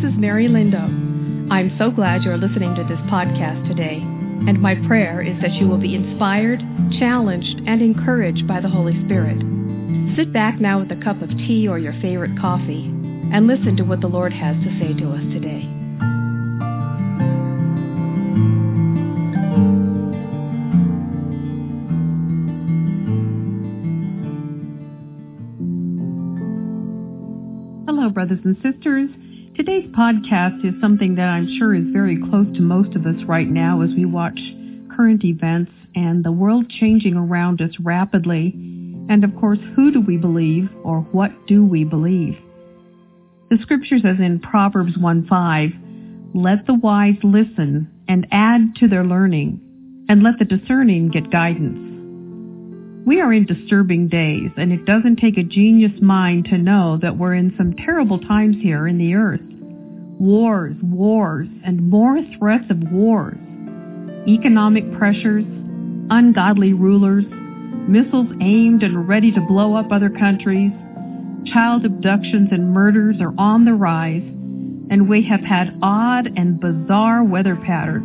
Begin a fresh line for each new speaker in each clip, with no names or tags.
is Mary Lindo. I'm so glad you're listening to this podcast today, and my prayer is that you will be inspired, challenged, and encouraged by the Holy Spirit. Sit back now with a cup of tea or your favorite coffee, and listen to what the Lord has to say to us today.
Hello, brothers and sisters. Today's podcast is something that I'm sure is very close to most of us right now as we watch current events and the world changing around us rapidly. And of course, who do we believe, or what do we believe? The scripture says in Proverbs 1:5, "Let the wise listen and add to their learning, and let the discerning get guidance." We are in disturbing days, and it doesn't take a genius mind to know that we're in some terrible times here in the earth. Wars, and more threats of wars. Economic pressures, ungodly rulers, missiles aimed and ready to blow up other countries, child abductions and murders are on the rise, and we have had odd and bizarre weather patterns.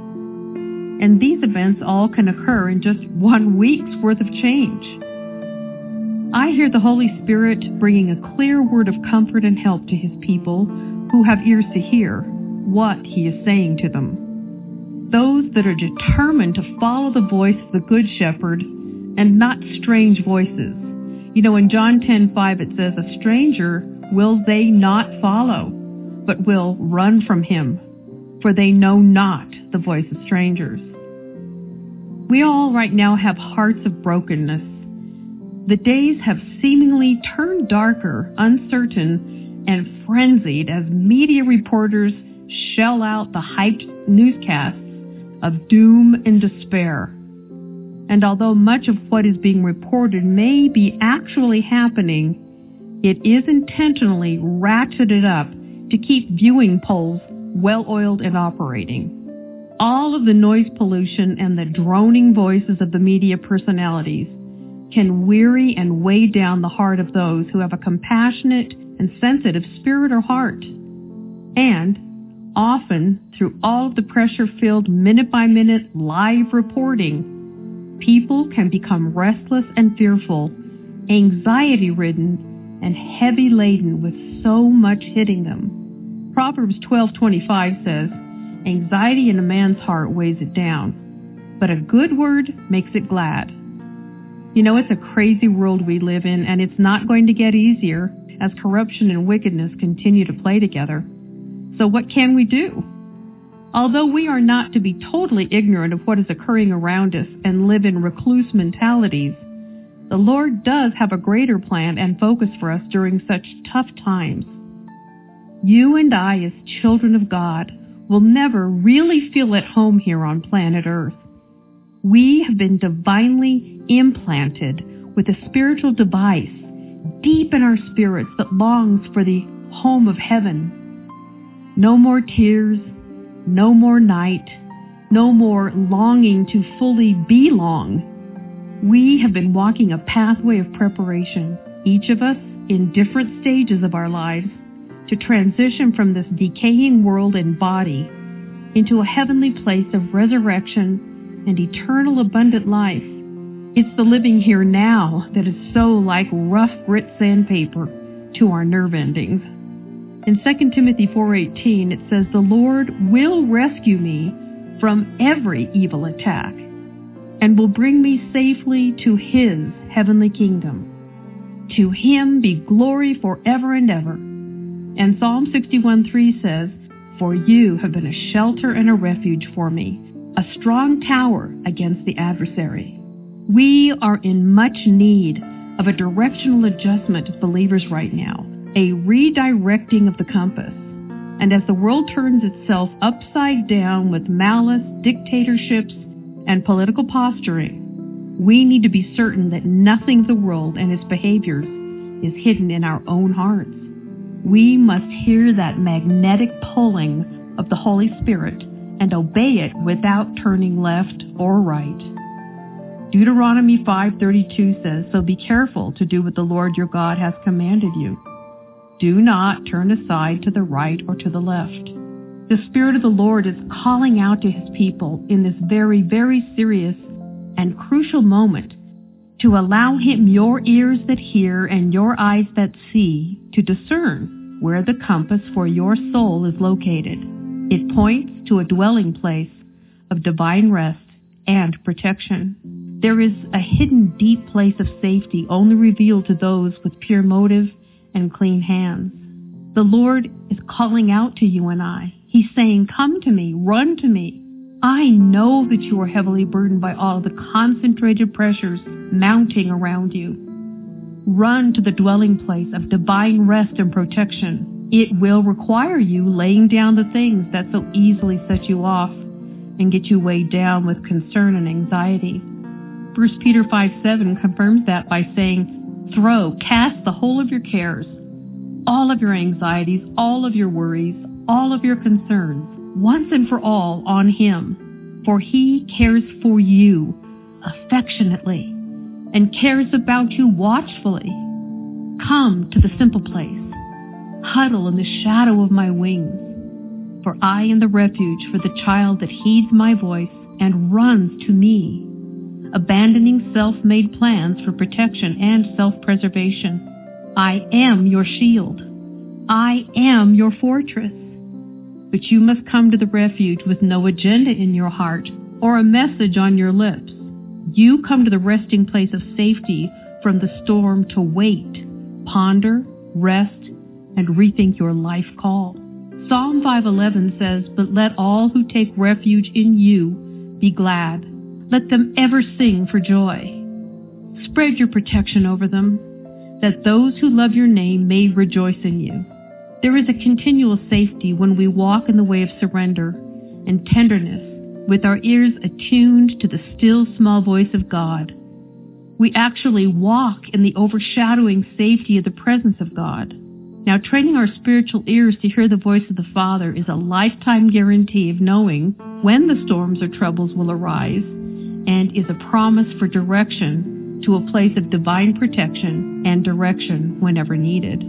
And these events all can occur in just 1 week's worth of change. I hear the Holy Spirit bringing a clear word of comfort and help to His people who have ears to hear what He is saying to them. Those that are determined to follow the voice of the Good Shepherd and not strange voices. You know, in John 10:5 it says, "A stranger will they not follow, but will run from him, for they know not the voice of strangers." We all right now have hearts of brokenness. The days have seemingly turned darker, uncertain, and frenzied as media reporters shell out the hyped newscasts of doom and despair. And although much of what is being reported may be actually happening, it is intentionally ratcheted up to keep viewing poles well-oiled and operating. All of the noise pollution and the droning voices of the media personalities can weary and weigh down the heart of those who have a compassionate and sensitive spirit or heart. And often, through all of the pressure-filled minute-by-minute live reporting, people can become restless and fearful, anxiety-ridden, and heavy-laden with so much hitting them. Proverbs 12:25 says, "Anxiety in a man's heart weighs it down, but a good word makes it glad." You know, it's a crazy world we live in, and it's not going to get easier as corruption and wickedness continue to play together. So what can we do? Although we are not to be totally ignorant of what is occurring around us and live in recluse mentalities, the Lord does have a greater plan and focus for us during such tough times. You and I, as children of God, will never really feel at home here on planet Earth. We have been divinely implanted with a spiritual device deep in our spirits that longs for the home of heaven. No more tears, no more night, no more longing to fully belong. We have been walking a pathway of preparation, each of us in different stages of our lives, to transition from this decaying world and body into a heavenly place of resurrection and eternal abundant life. It's the living here now that is so like rough grit sandpaper to our nerve endings. In 2 Timothy 4:18 it says, "The Lord will rescue me from every evil attack and will bring me safely to His heavenly kingdom. To Him be glory forever and ever." And Psalm 61:3 says, "For you have been a shelter and a refuge for me, a strong tower against the adversary." We are in much need of a directional adjustment of believers right now, a redirecting of the compass. And as the world turns itself upside down with malice, dictatorships, and political posturing, we need to be certain that nothing of the world and its behaviors is hidden in our own hearts. We must hear that magnetic pulling of the Holy Spirit and obey it without turning left or right. Deuteronomy 5:32 says, "So be careful to do what the Lord your God has commanded you. Do not turn aside to the right or to the left. The Spirit of the Lord is calling out to His people in this very, very serious and crucial moment to allow Him your ears that hear and your eyes that see to discern where the compass for your soul is located. It points to a dwelling place of divine rest and protection. There is a hidden deep place of safety only revealed to those with pure motive and clean hands. The Lord is calling out to you and I. He's saying, come to me, run to me. I know that you are heavily burdened by all the concentrated pressures mounting around you. Run to the dwelling place of divine rest and protection. It will require you laying down the things that so easily set you off and get you weighed down with concern and anxiety. 1 Peter 5:7 confirms that by saying, cast the whole of your cares, all of your anxieties, all of your worries, all of your concerns, once and for all on Him. For He cares for you affectionately and cares about you watchfully. Come to the simple place. Huddle in the shadow of my wings. For I am the refuge for the child that heeds my voice and runs to me, abandoning self-made plans for protection and self-preservation. I am your shield. I am your fortress. But you must come to the refuge with no agenda in your heart or a message on your lips. You come to the resting place of safety from the storm to wait, ponder, rest, and rethink your life call. Psalm 5:11 says, "But let all who take refuge in you be glad. Let them ever sing for joy. Spread your protection over them, that those who love your name may rejoice in you." There is a continual safety when we walk in the way of surrender and tenderness with our ears attuned to the still small voice of God. We actually walk in the overshadowing safety of the presence of God. Now, training our spiritual ears to hear the voice of the Father is a lifetime guarantee of knowing when the storms or troubles will arise, and is a promise for direction to a place of divine protection and direction whenever needed.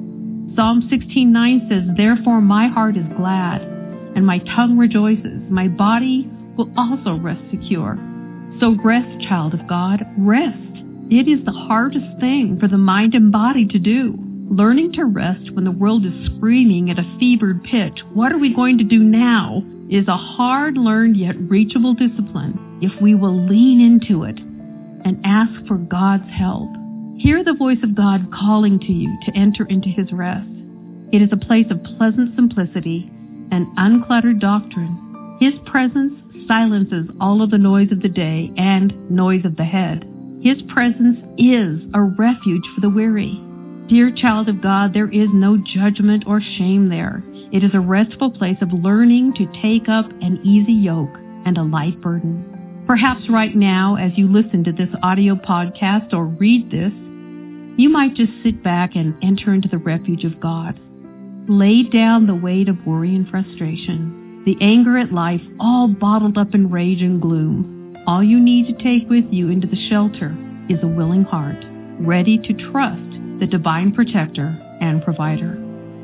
Psalm 16:9 says, "Therefore my heart is glad, and my tongue rejoices. My body will also rest secure." So rest, child of God, rest. It is the hardest thing for the mind and body to do. Learning to rest when the world is screaming at a fevered pitch, "What are we going to do now?" is a hard-learned yet reachable discipline if we will lean into it and ask for God's help. Hear the voice of God calling to you to enter into His rest. It is a place of pleasant simplicity and uncluttered doctrine. His presence silences all of the noise of the day and noise of the head. His presence is a refuge for the weary. Dear child of God, there is no judgment or shame there. It is a restful place of learning to take up an easy yoke and a light burden. Perhaps right now, as you listen to this audio podcast or read this, you might just sit back and enter into the refuge of God. Lay down the weight of worry and frustration, the anger at life, all bottled up in rage and gloom. All you need to take with you into the shelter is a willing heart, ready to trust the divine protector and provider.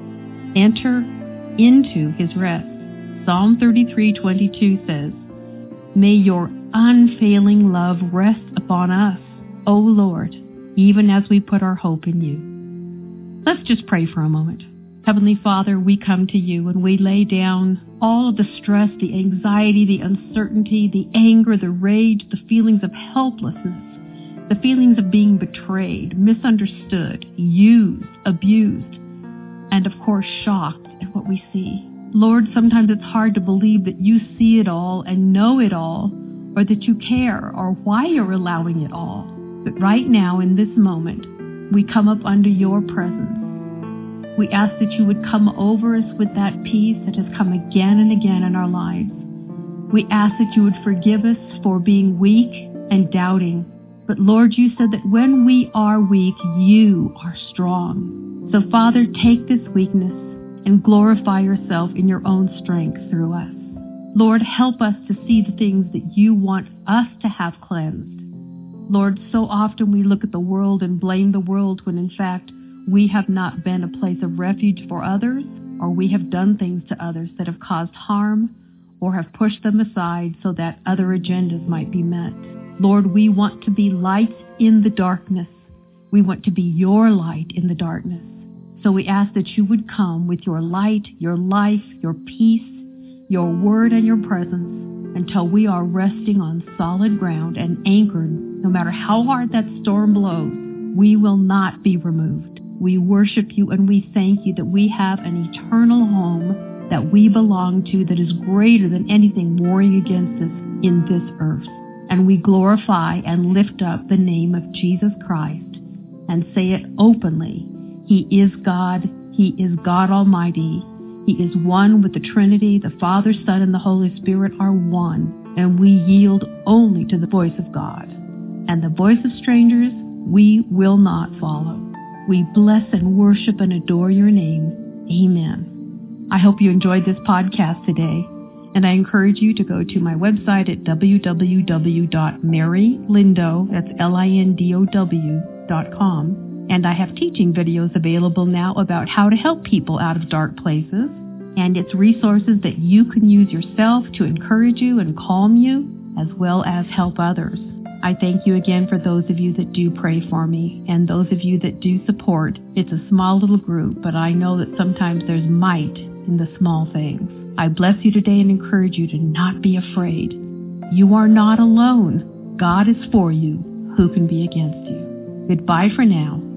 Enter into His rest. Psalm 33:22 says, "May your unfailing love rest upon us, O Lord, even as we put our hope in you." Let's just pray for a moment. Heavenly Father, we come to you and we lay down all of the stress, the anxiety, the uncertainty, the anger, the rage, the feelings of helplessness, the feelings of being betrayed, misunderstood, used, abused, and of course shocked at what we see. Lord, sometimes it's hard to believe that you see it all and know it all, or that you care, or why you're allowing it all. But right now, in this moment, we come up under your presence. We ask that you would come over us with that peace that has come again and again in our lives. We ask that you would forgive us for being weak and doubting. But Lord, you said that when we are weak, you are strong. So Father, take this weakness and glorify yourself in your own strength through us. Lord, help us to see the things that you want us to have cleansed. Lord, so often we look at the world and blame the world when in fact we have not been a place of refuge for others, or we have done things to others that have caused harm or have pushed them aside so that other agendas might be met. Lord, we want to be lights in the darkness. We want to be your light in the darkness. So we ask that you would come with your light, your life, your peace, your word, and your presence until we are resting on solid ground and anchored. No matter how hard that storm blows, we will not be removed. We worship you and we thank you that we have an eternal home that we belong to that is greater than anything warring against us in this earth. And we glorify and lift up the name of Jesus Christ and say it openly. He is God. He is God Almighty. He is one with the Trinity. The Father, Son, and the Holy Spirit are one. And we yield only to the voice of God. And the voice of strangers we will not follow. We bless and worship and adore your name. Amen. I hope you enjoyed this podcast today. And I encourage you to go to my website at www.marylindow, that's LINDOW.com. And I have teaching videos available now about how to help people out of dark places. And it's resources that you can use yourself to encourage you and calm you, as well as help others. I thank you again for those of you that do pray for me and those of you that do support. It's a small little group, but I know that sometimes there's might in the small things. I bless you today and encourage you to not be afraid. You are not alone. God is for you. Who can be against you? Goodbye for now.